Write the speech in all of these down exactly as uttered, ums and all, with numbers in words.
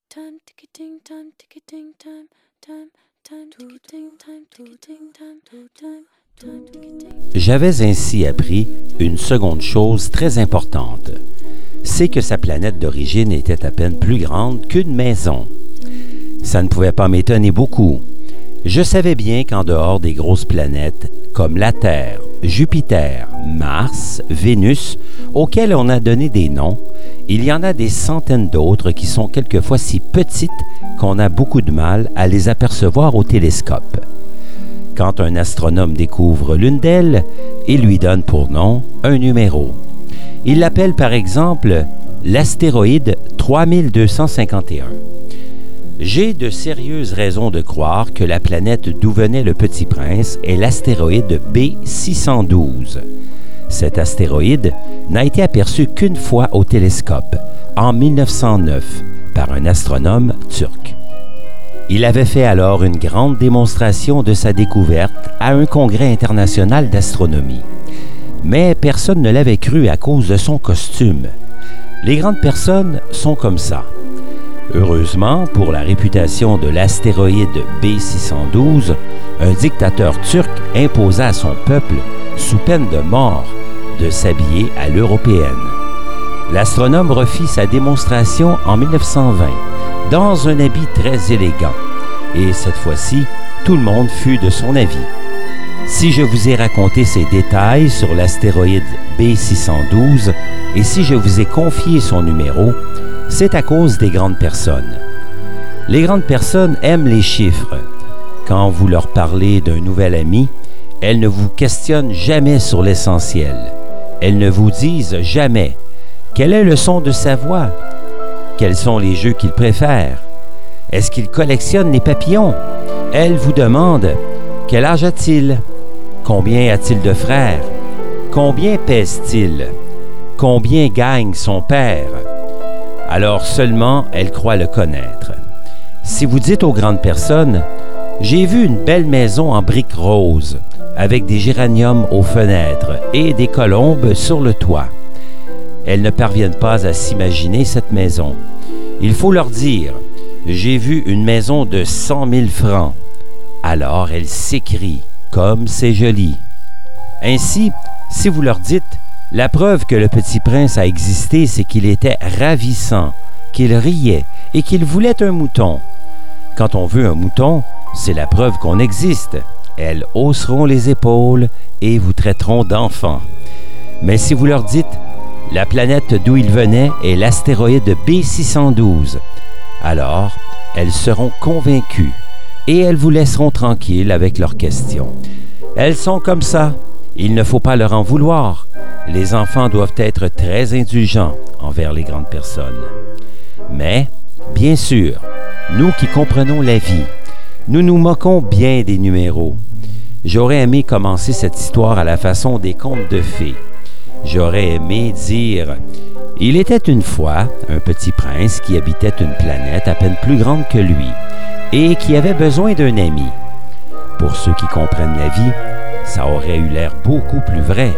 Time ticketing, time ticketing, time, time, time ticketing, time ticketing, time, time, time ticketing. J'avais ainsi appris une seconde chose très importante. C'est que sa planète d'origine était à peine plus grande qu'une maison. Ça ne pouvait pas m'étonner beaucoup. Je savais bien qu'en dehors des grosses planètes, comme la Terre, Jupiter, Mars, Vénus, auxquelles on a donné des noms, il y en a des centaines d'autres qui sont quelquefois si petites qu'on a beaucoup de mal à les apercevoir au télescope. Quand un astronome découvre l'une d'elles, il lui donne pour nom un numéro. Il l'appelle par exemple l'astéroïde trois mille deux cent cinquante et un. J'ai de sérieuses raisons de croire que la planète d'où venait le Petit Prince est l'astéroïde B six cent douze. Cet astéroïde n'a été aperçu qu'une fois au télescope, en mille neuf cent neuf, par un astronome turc. Il avait fait alors une grande démonstration de sa découverte à un congrès international d'astronomie. Mais personne ne l'avait cru à cause de son costume. Les grandes personnes sont comme ça. Heureusement, pour la réputation de l'astéroïde B six cent douze, un dictateur turc imposa à son peuple, sous peine de mort, de s'habiller à l'européenne. L'astronome refit sa démonstration en mille neuf cent vingt, dans un habit très élégant, et cette fois-ci, tout le monde fut de son avis. Si je vous ai raconté ces détails sur l'astéroïde B six cent douze, et si je vous ai confié son numéro, c'est à cause des grandes personnes. Les grandes personnes aiment les chiffres. Quand vous leur parlez d'un nouvel ami, elles ne vous questionnent jamais sur l'essentiel. Elles ne vous disent jamais quel est le son de sa voix, quels sont les jeux qu'il préfère, est-ce qu'il collectionne les papillons. Elles vous demandent quel âge a-t-il, combien a-t-il de frères, combien pèse-t-il, combien gagne son père. Alors seulement elles croient le connaître. Si vous dites aux grandes personnes « J'ai vu une belle maison en briques roses, avec des géraniums aux fenêtres et des colombes sur le toit », elles ne parviennent pas à s'imaginer cette maison. Il faut leur dire « J'ai vu une maison de cent mille francs ». Alors elles s'écrient « Comme c'est joli ». Ainsi, si vous leur dites « La preuve que le Petit Prince a existé, c'est qu'il était ravissant, qu'il riait et qu'il voulait un mouton ». Quand on veut un mouton, c'est la preuve qu'on existe. Elles hausseront les épaules et vous traiteront d'enfant. Mais si vous leur dites « La planète d'où il venait est l'astéroïde B six cent douze », alors elles seront convaincues et elles vous laisseront tranquille avec leurs questions. Elles sont comme ça. Il ne faut pas leur en vouloir. Les enfants doivent être très indulgents envers les grandes personnes. Mais, bien sûr, nous qui comprenons la vie, nous nous moquons bien des numéros. J'aurais aimé commencer cette histoire à la façon des contes de fées. J'aurais aimé dire « Il était une fois un petit prince qui habitait une planète à peine plus grande que lui et qui avait besoin d'un ami. » Pour ceux qui comprennent la vie, ça aurait eu l'air beaucoup plus vrai.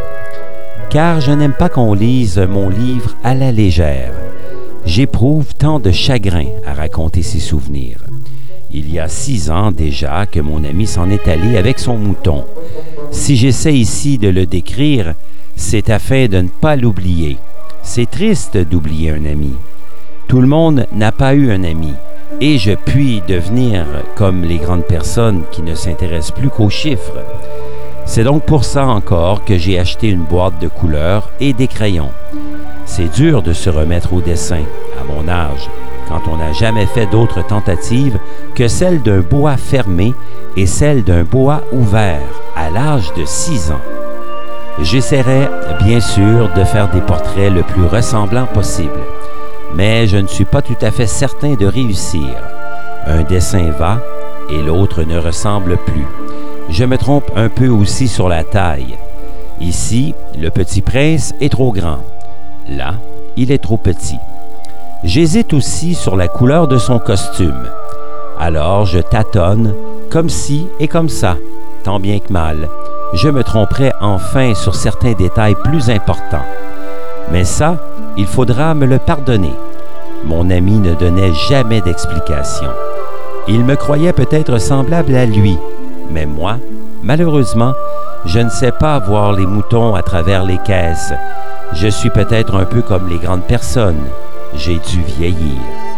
Car je n'aime pas qu'on lise mon livre à la légère. J'éprouve tant de chagrin à raconter ces souvenirs. Il y a six ans déjà que mon ami s'en est allé avec son mouton. Si j'essaie ici de le décrire, c'est afin de ne pas l'oublier. C'est triste d'oublier un ami. Tout le monde n'a pas eu un ami, et je puis devenir comme les grandes personnes qui ne s'intéressent plus qu'aux chiffres. C'est donc pour ça encore que j'ai acheté une boîte de couleurs et des crayons. C'est dur de se remettre au dessin, à mon âge, quand on n'a jamais fait d'autres tentatives que celle d'un boa fermé et celle d'un boa ouvert à l'âge de six ans. J'essaierai, bien sûr, de faire des portraits le plus ressemblants possible, mais je ne suis pas tout à fait certain de réussir. Un dessin va et l'autre ne ressemble plus. Je me trompe un peu aussi sur la taille. Ici, le Petit Prince est trop grand. Là, il est trop petit. J'hésite aussi sur la couleur de son costume. Alors je tâtonne, comme ci et comme ça, tant bien que mal. Je me tromperai enfin sur certains détails plus importants. Mais ça, il faudra me le pardonner. Mon ami ne donnait jamais d'explication. Il me croyait peut-être semblable à lui, mais moi, malheureusement, je ne sais pas voir les moutons à travers les caisses. Je suis peut-être un peu comme les grandes personnes. J'ai dû vieillir.